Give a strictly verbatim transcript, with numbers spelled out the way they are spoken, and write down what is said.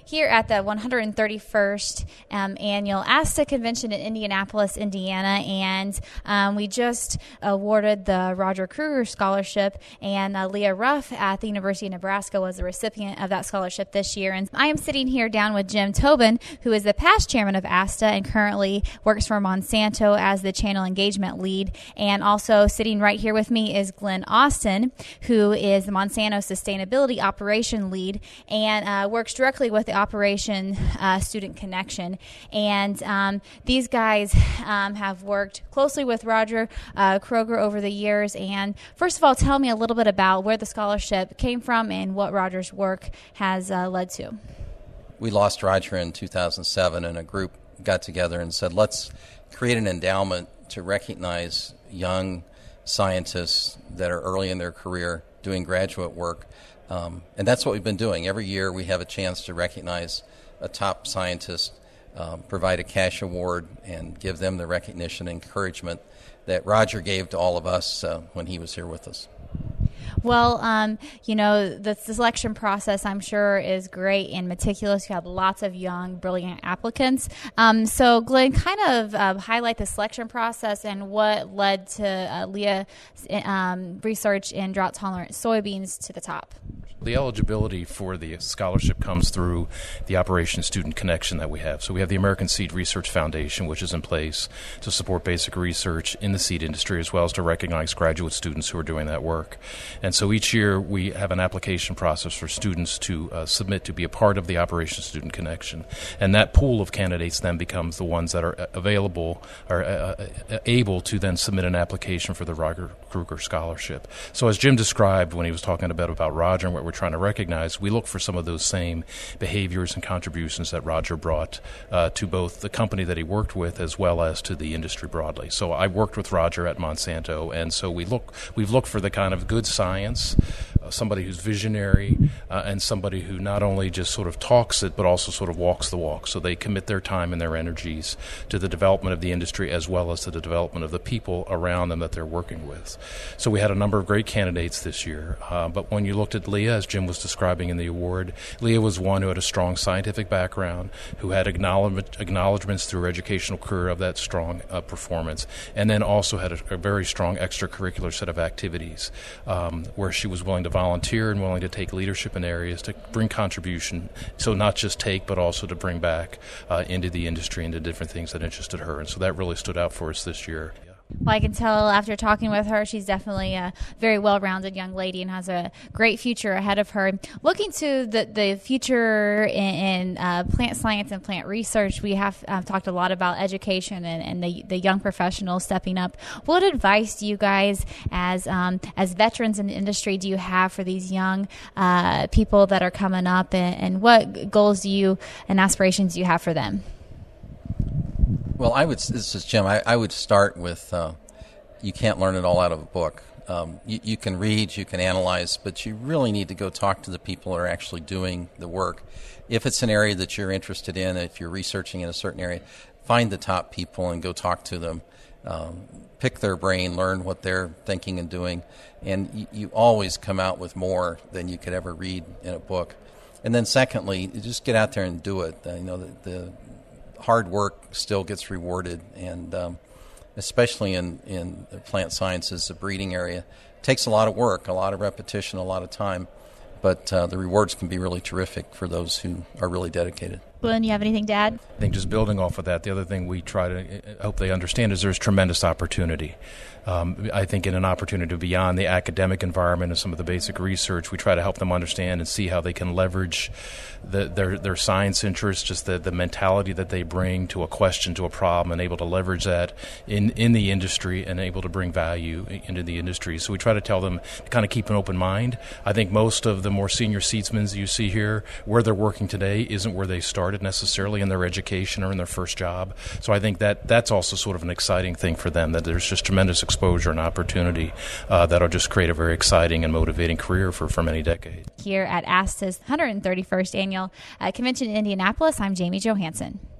here at the one hundred thirty-first um, annual ASTA convention in Indianapolis, Indiana, and um, we just awarded the Roger Kruger Scholarship, and uh, Leah Ruff at the University of Nebraska was the recipient of that scholarship this year. And I am sitting here down with Jim Tobin, who is the past chairman of ASTA and currently works for Monsanto as the channel engagement lead. And also sitting right here with me is Glenn Austin, who is the Monsanto sustainability operation lead and uh, works directly with the Operation uh, Student Connection. And um, these guys um, have worked closely with Roger uh, Kroger over the years. And first of all, tell me a little bit about where the scholarship came from and what Roger's work has uh, led to. We lost Roger in two thousand seven, and a group got together and said, let's create an endowment to recognize young scientists that are early in their career doing graduate work. Um, and that's what we've been doing. Every year we have a chance to recognize a top scientist, um, provide a cash award, and give them the recognition and encouragement that Roger gave to all of us uh, when he was here with us. Well, um, you know, the selection process, I'm sure, is great and meticulous. You had lots of young, brilliant applicants. Um, so, Glenn, kind of uh, highlight the selection process and what led to uh, Leah's um, research in drought-tolerant soybeans to the top. The eligibility for the scholarship comes through the Operation Student Connection that we have. So we have the American Seed Research Foundation, which is in place to support basic research in the seed industry, as well as to recognize graduate students who are doing that work. And so each year we have an application process for students to uh, submit to be a part of the Operation Student Connection. And that pool of candidates then becomes the ones that are available or uh, able to then submit an application for the Roger Kruger Scholarship. So as Jim described when he was talking a bit about Roger and what we're trying to recognize, we look for some of those same behaviors and contributions that Roger brought uh, to both the company that he worked with as well as to the industry broadly. So I worked with Roger at Monsanto, and so we look, we've looked for the kind of good science, uh, somebody who's visionary, uh, and somebody who not only just sort of talks it, but also sort of walks the walk. So they commit their time and their energies to the development of the industry as well as to the development of the people around them that they're working with. So we had a number of great candidates this year, uh, but when you looked at Leah, as Jim was describing in the award, Leah was one who had a strong scientific background, who had acknowledgement, acknowledgments through her educational career of that strong uh, performance, and then also had a, a very strong extracurricular set of activities um, where she was willing to volunteer and willing to take leadership in areas to bring contribution, so not just take, but also to bring back uh, into the industry and to different things that interested her. And so that really stood out for us this year. Well, I can tell after talking with her, she's definitely a very well-rounded young lady and has a great future ahead of her. Looking to the, the future in, in uh, plant science and plant research, we have uh, talked a lot about education and, and the, the young professionals stepping up. What advice do you guys, as um, as veterans in the industry, do you have for these young uh, people that are coming up, and, and what goals do you and aspirations do you have for them? Well, I would. This is Jim. I, I would start with uh, you can't learn it all out of a book. Um, you, you can read, you can analyze, but you really need to go talk to the people who are actually doing the work. If it's an area that you're interested in, if you're researching in a certain area, find the top people and go talk to them. Um, pick their brain, learn what they're thinking and doing, and you, you always come out with more than you could ever read in a book. And then secondly, just get out there and do it. Uh, you know, the, the hard work still gets rewarded, and um, especially in, in plant sciences, the breeding area, it takes a lot of work, a lot of repetition, a lot of time, but uh, the rewards can be really terrific for those who are really dedicated. Glenn, you have anything to add? I think just building off of that, the other thing we try to hope they understand is there's tremendous opportunity. Um, I think in an opportunity beyond the academic environment and some of the basic research, we try to help them understand and see how they can leverage the, their their science interests, just the, the mentality that they bring to a question, to a problem, and able to leverage that in, in the industry and able to bring value into the industry. So we try to tell them to kind of keep an open mind. I think most of the more senior seedsmen you see here, where they're working today isn't where they started necessarily in their education or in their first job. So I think that that's also sort of an exciting thing for them, that there's just tremendous exposure and opportunity uh, that'll just create a very exciting and motivating career for, for many decades. Here at ASTA's one hundred thirty-first Annual uh, Convention in Indianapolis, I'm Jamie Johansson.